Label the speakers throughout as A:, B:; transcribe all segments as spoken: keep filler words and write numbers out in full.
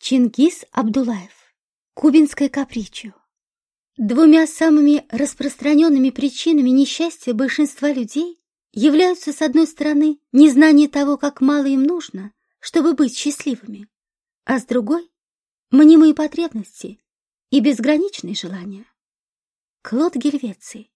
A: Чингис Абдулаев. Кубинское капричо. Двумя самыми распространенными причинами несчастья большинства людей являются, с одной стороны, незнание того, как мало им нужно, чтобы быть счастливыми, а с другой — мнимые потребности и безграничные желания. Клод Гельвеций.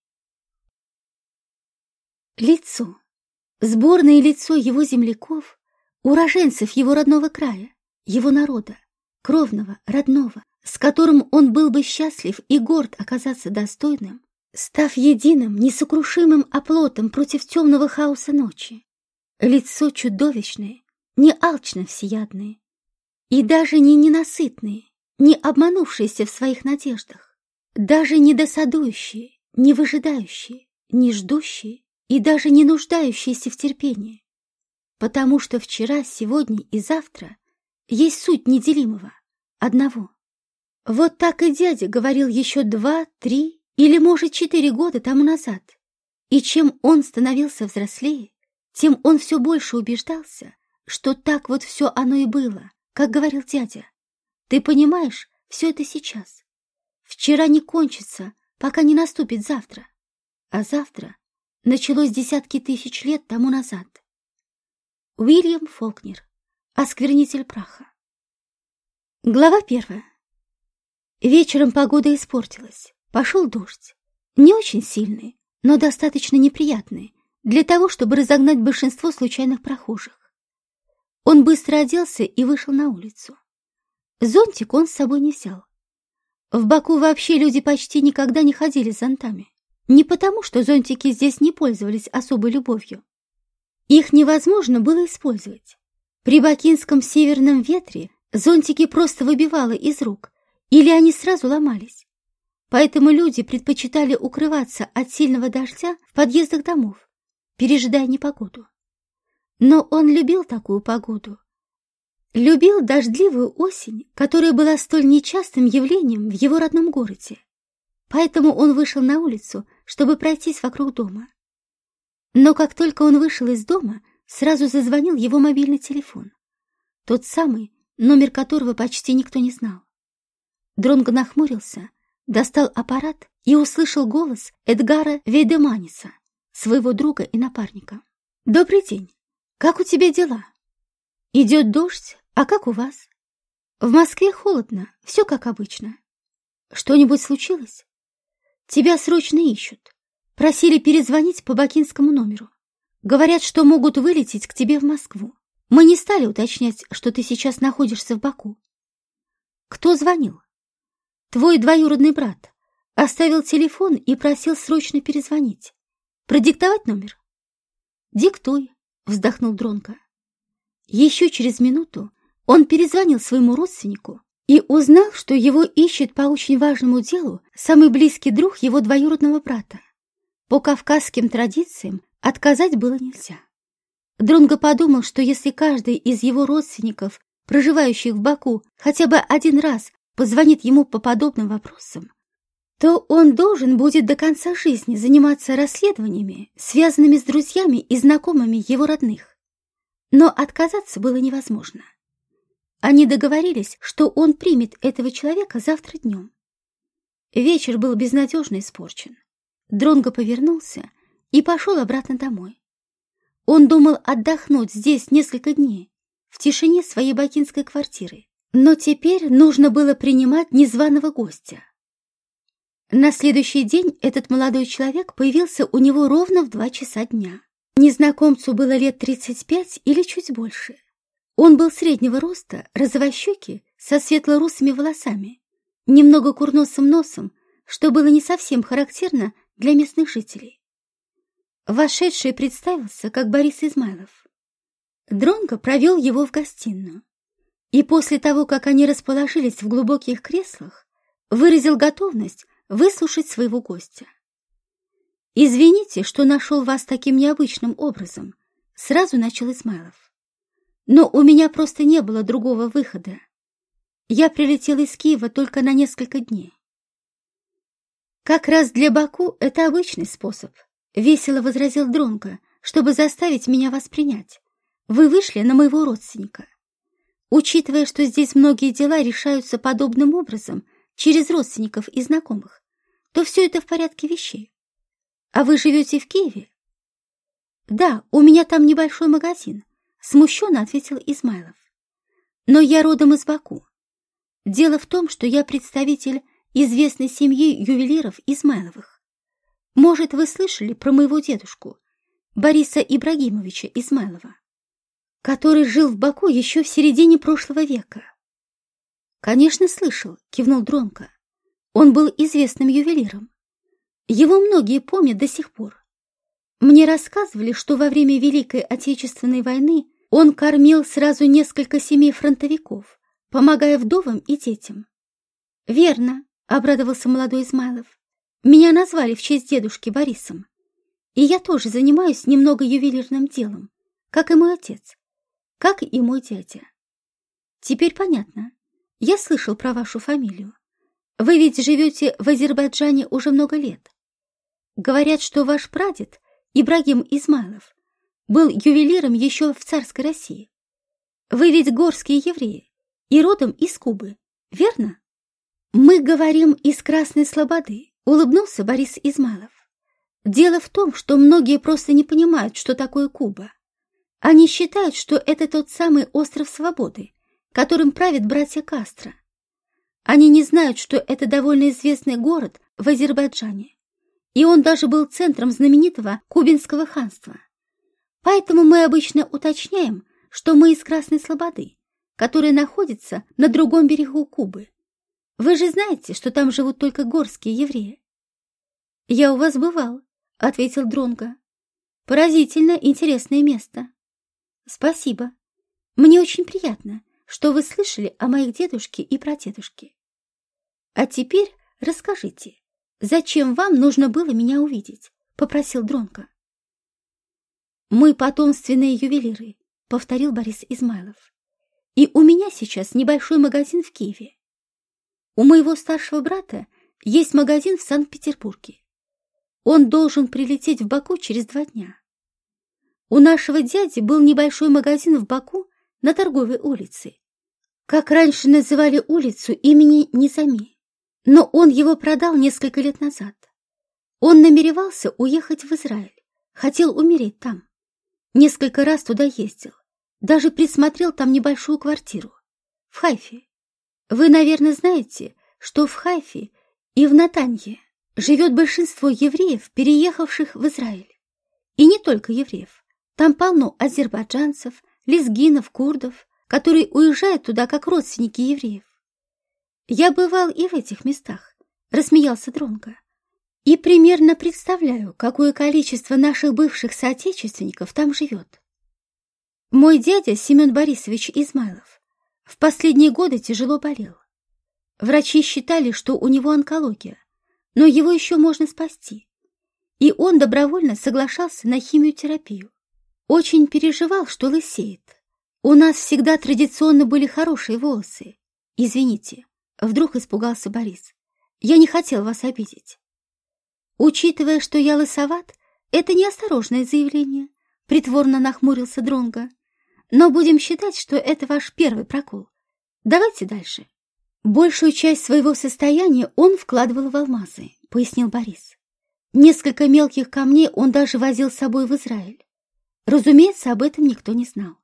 A: Лицо, сборное лицо его земляков, уроженцев его родного края, его народа, кровного, родного, с которым он был бы счастлив и горд оказаться достойным, став единым, несокрушимым оплотом против темного хаоса ночи. Лицо чудовищное, не алчно всеядное, и даже не ненасытное, не обманувшееся в своих надеждах, даже не досадующее, не выжидающее, не ждущее и даже не нуждающееся в терпении, потому что вчера, сегодня и завтра есть суть неделимого, одного. Вот так и дядя говорил еще два, три или, может, четыре года тому назад. И чем он становился взрослее, тем он все больше убеждался, что так вот все оно и было, как говорил дядя. Ты понимаешь, все это сейчас. Вчера не кончится, пока не наступит завтра. А завтра началось десятки тысяч лет тому назад. Уильям Фолкнер. Осквернитель праха. Глава первая. Вечером погода испортилась. Пошел дождь. Не очень сильный, но достаточно неприятный для того, чтобы разогнать большинство случайных прохожих. Он быстро оделся и вышел на улицу. Зонтик он с собой не взял. В Баку вообще люди почти никогда не ходили с зонтами. Не потому, что зонтики здесь не пользовались особой любовью. Их невозможно было использовать. При бакинском северном ветре зонтики просто выбивало из рук, или они сразу ломались. Поэтому люди предпочитали укрываться от сильного дождя в подъездах домов, пережидая непогоду. Но он любил такую погоду. Любил дождливую осень, которая была столь нечастым явлением в его родном городе. Поэтому он вышел на улицу, чтобы пройтись вокруг дома. Но как только он вышел из дома, сразу зазвонил его мобильный телефон. Тот самый, номер которого почти никто не знал. Дронго нахмурился, достал аппарат и услышал голос Эдгара Вейдеманиса, своего друга и напарника. «Добрый день. Как у тебя дела? Идет дождь, а как у вас? В Москве холодно, все как обычно. Что-нибудь случилось? Тебя срочно ищут. Просили перезвонить по бакинскому номеру. Говорят, что могут вылететь к тебе в Москву. Мы не стали уточнять, что ты сейчас находишься в Баку. Кто звонил? Твой двоюродный брат. Оставил телефон и просил срочно перезвонить. Продиктовать номер? Диктуй, вздохнул Дронго. Еще через минуту он перезвонил своему родственнику и узнал, что его ищет по очень важному делу самый близкий друг его двоюродного брата. По кавказским традициям отказать было нельзя. Дронго подумал, что если каждый из его родственников, проживающих в Баку, хотя бы один раз позвонит ему по подобным вопросам, то он должен будет до конца жизни заниматься расследованиями, связанными с друзьями и знакомыми его родных. Но отказаться было невозможно. Они договорились, что он примет этого человека завтра днем. Вечер был безнадежно испорчен. Дронго повернулся и пошел обратно домой. Он думал отдохнуть здесь несколько дней, в тишине своей бакинской квартиры, но теперь нужно было принимать незваного гостя. На следующий день этот молодой человек появился у него ровно в два часа дня. Незнакомцу было лет тридцать пять или чуть больше. Он был среднего роста, розовощекий, со светло-русыми волосами, немного курносым носом, что было не совсем характерно для местных жителей. Вошедший представился как Борис Измайлов. Дронго провел его в гостиную, и после того, как они расположились в глубоких креслах, выразил готовность выслушать своего гостя. «Извините, что нашел вас таким необычным образом», — сразу начал Измайлов. «Но у меня просто не было другого выхода. Я прилетел из Киева только на несколько дней». «Как раз для Баку это обычный способ», — весело возразил Дронго, «чтобы заставить меня вас принять. Вы вышли на моего родственника. Учитывая, что здесь многие дела решаются подобным образом, через родственников и знакомых, то все это в порядке вещей. А вы живете в Киеве? Да, у меня там небольшой магазин, смущенно ответил Измайлов. Но я родом из Баку. Дело в том, что я представитель известной семьи ювелиров Измайловых. Может, вы слышали про моего дедушку, Бориса Ибрагимовича Измайлова, который жил в Баку еще в середине прошлого века? Конечно, слышал, кивнул Дронко. Он был известным ювелиром. Его многие помнят до сих пор. Мне рассказывали, что во время Великой Отечественной войны он кормил сразу несколько семей фронтовиков, помогая вдовам и детям. Верно, обрадовался молодой Измайлов. Меня назвали в честь дедушки Борисом. И я тоже занимаюсь немного ювелирным делом, как и мой отец, как и мой дядя. Теперь понятно. Я слышал про вашу фамилию. Вы ведь живете в Азербайджане уже много лет. Говорят, что ваш прадед, Ибрагим Измайлов, был ювелиром еще в царской России. Вы ведь горские евреи и родом из Кубы, верно? Мы говорим из Красной Слободы, улыбнулся Борис Измайлов. Дело в том, что многие просто не понимают, что такое Куба. Они считают, что это тот самый остров свободы, которым правят братья Кастро. Они не знают, что это довольно известный город в Азербайджане, и он даже был центром знаменитого Кубинского ханства. Поэтому мы обычно уточняем, что мы из Красной Слободы, которая находится на другом берегу Кубы. Вы же знаете, что там живут только горские евреи. «Я у вас бывал», — ответил Дронго. «Поразительно интересное место». «Спасибо. Мне очень приятно, что вы слышали о моих дедушке и прадедушке. А теперь расскажите, зачем вам нужно было меня увидеть?» — попросил Дронго. «Мы потомственные ювелиры», — повторил Борис Измайлов. «И у меня сейчас небольшой магазин в Киеве. У моего старшего брата есть магазин в Санкт-Петербурге. Он должен прилететь в Баку через два дня. У нашего дяди был небольшой магазин в Баку на Торговой улице, как раньше называли улицу имени Низами, но он его продал несколько лет назад. Он намеревался уехать в Израиль, хотел умереть там. Несколько раз туда ездил, даже присмотрел там небольшую квартиру, в Хайфе. Вы, наверное, знаете, что в Хайфе и в Натанье живет большинство евреев, переехавших в Израиль. И не только евреев. Там полно азербайджанцев, лезгинов, курдов, которые уезжают туда как родственники евреев. Я бывал и в этих местах, рассмеялся Дронго, и примерно представляю, какое количество наших бывших соотечественников там живет. Мой дядя Семен Борисович Измайлов в последние годы тяжело болел. Врачи считали, что у него онкология, но его еще можно спасти. И он добровольно соглашался на химиотерапию. Очень переживал, что лысеет. У нас всегда традиционно были хорошие волосы. Извините, вдруг испугался Борис. Я не хотел вас обидеть. Учитывая, что я лысоват, это неосторожное заявление, притворно нахмурился Дронго. Но будем считать, что это ваш первый прокол. Давайте дальше. Большую часть своего состояния он вкладывал в алмазы, пояснил Борис. Несколько мелких камней он даже возил с собой в Израиль. Разумеется, об этом никто не знал.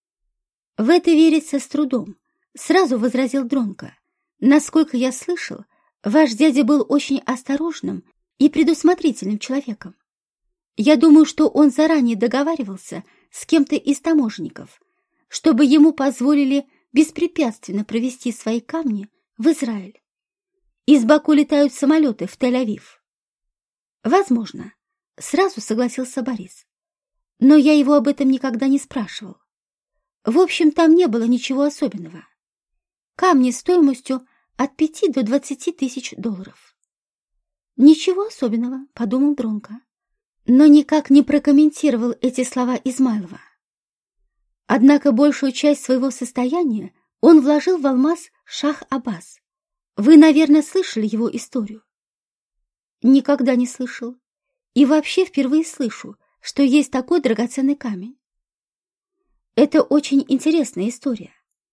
A: В это верится с трудом, сразу возразил Дронго. Насколько я слышал, ваш дядя был очень осторожным и предусмотрительным человеком. Я думаю, что он заранее договаривался с кем-то из таможенников, чтобы ему позволили беспрепятственно провести свои камни в Израиль. Из Баку летают самолеты в Тель-Авив. Возможно, сразу согласился Борис. Но я его об этом никогда не спрашивал. В общем, там не было ничего особенного. Камни стоимостью от пяти до двадцати тысяч долларов. Ничего особенного, подумал Дронго, но никак не прокомментировал эти слова Измайлова. Однако большую часть своего состояния он вложил в алмаз Шах-Аббас. Вы, наверное, слышали его историю? Никогда не слышал. И вообще впервые слышу, что есть такой драгоценный камень. Это очень интересная история.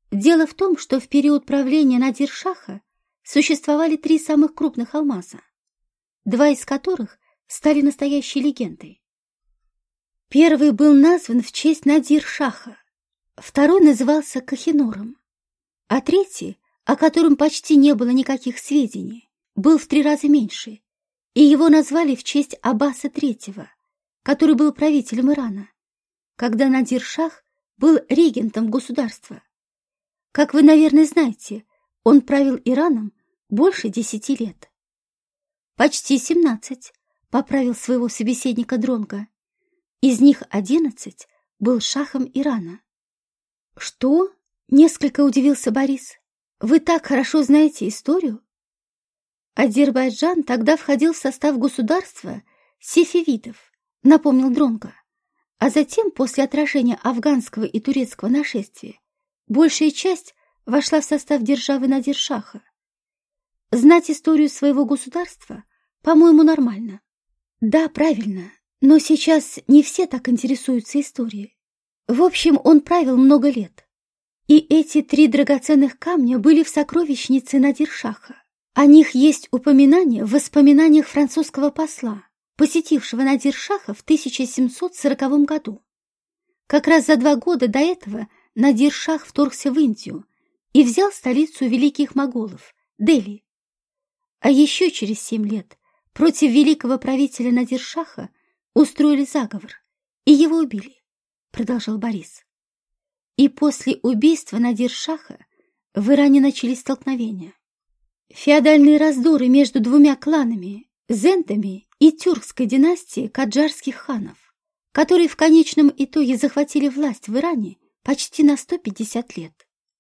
A: Дело в том, что в период правления Надир-Шаха существовали три самых крупных алмаза, два из которых стали настоящей легендой. Первый был назван в честь Надир-Шаха, второй назывался Кохинором, а третий, о котором почти не было никаких сведений, был в три раза меньше, и его назвали в честь Аббаса третьего, который был правителем Ирана, когда Надир-Шах был регентом государства. Как вы, наверное, знаете, он правил Ираном больше десяти лет. Почти семнадцать, поправил своего собеседника Дронго. Из них одиннадцать был шахом Ирана. Что? Несколько удивился Борис. Вы так хорошо знаете историю? Азербайджан тогда входил в состав государства сефевидов, напомнил Дронго. А затем, после отражения афганского и турецкого нашествия, большая часть вошла в состав державы Надир-Шаха. Знать историю своего государства, по-моему, нормально. Да, правильно, но сейчас не все так интересуются историей. В общем, он правил много лет. И эти три драгоценных камня были в сокровищнице Надир-Шаха. О них есть упоминание в воспоминаниях французского посла, посетившего Надир-Шаха в тысяча семьсот сороковом году. Как раз за два года до этого Надир-Шах вторгся в Индию и взял столицу великих моголов – Дели. А еще через семь лет против великого правителя Надир-Шаха устроили заговор, и его убили, продолжал Борис. И после убийства Надир-Шаха в Иране начались столкновения. Феодальные раздоры между двумя кланами – зендами и тюркской династией каджарских ханов, которые в конечном итоге захватили власть в Иране почти на сто пятьдесят лет.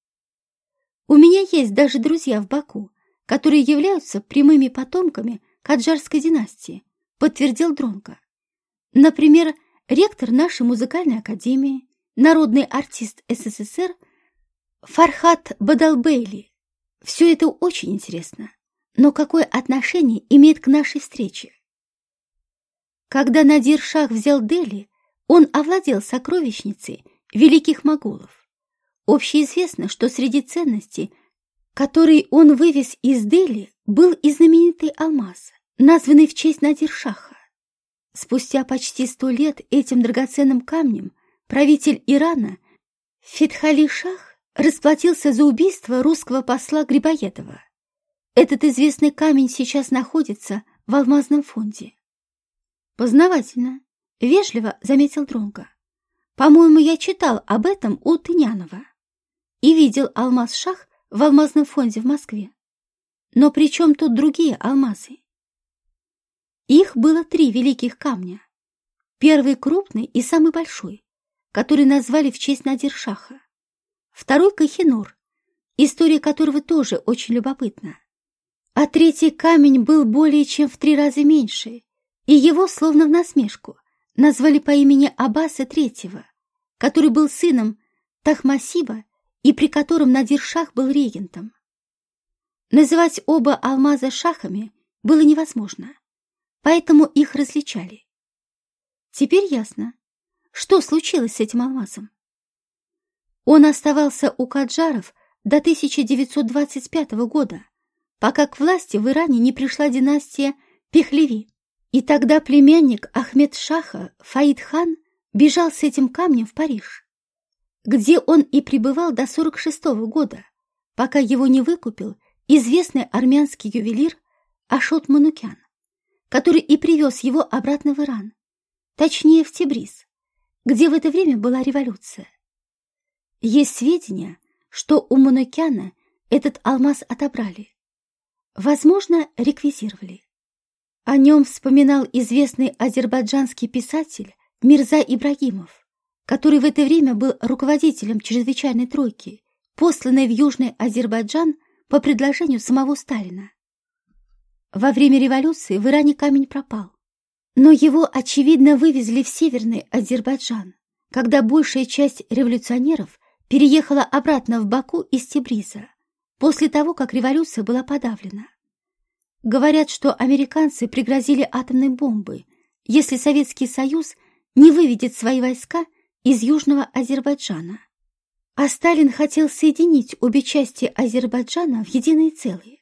A: У меня есть даже друзья в Баку, которые являются прямыми потомками каджарской династии, подтвердил Дронго. Например, ректор нашей музыкальной академии, народный артист СССР Фархат Бадалбейли. Все это очень интересно, но какое отношение имеет к нашей встрече? Когда Надир-Шах взял Дели, он овладел сокровищницей великих моголов. Общеизвестно, что среди ценностей, которые он вывез из Дели, был и знаменитый алмаз, названный в честь Надир-Шаха. Спустя почти сто лет этим драгоценным камнем правитель Ирана Фетхали-Шах расплатился за убийство русского посла Грибоедова. Этот известный камень сейчас находится в алмазном фонде. Познавательно, вежливо заметил Дронго. По-моему, я читал об этом у Тынянова и видел алмаз-шах в алмазном фонде в Москве. Но при чем тут другие алмазы? Их было три великих камня. Первый крупный и самый большой, который назвали в честь Надир-Шаха. Второй — Кохинор, история которого тоже очень любопытна. А третий камень был более чем в три раза меньше, и его, словно в насмешку, назвали по имени Аббаса третьего, который был сыном Тахмасиба и при котором Надир-Шах был регентом. Называть оба алмаза шахами было невозможно, поэтому их различали. Теперь ясно, что случилось с этим алмазом. Он оставался у каджаров до тысяча девятьсот двадцать пятого года, пока к власти в Иране не пришла династия Пехлеви. И тогда племянник Ахмед-Шаха Фаид-хан бежал с этим камнем в Париж, где он и пребывал до сорок шестого года, пока его не выкупил известный армянский ювелир Ашот Манукян, который и привез его обратно в Иран, точнее в Тебриз, где в это время была революция. Есть сведения, что у Манукяна этот алмаз отобрали, возможно, реквизировали. О нем вспоминал известный азербайджанский писатель Мирза Ибрагимов, который в это время был руководителем чрезвычайной тройки, посланной в Южный Азербайджан по предложению самого Сталина. Во время революции в Иране камень пропал, но его, очевидно, вывезли в Северный Азербайджан, когда большая часть революционеров переехала обратно в Баку из Тебриза, после того, как революция была подавлена. Говорят, что американцы пригрозили атомной бомбой, если Советский Союз не выведет свои войска из Южного Азербайджана. А Сталин хотел соединить обе части Азербайджана в единое целое.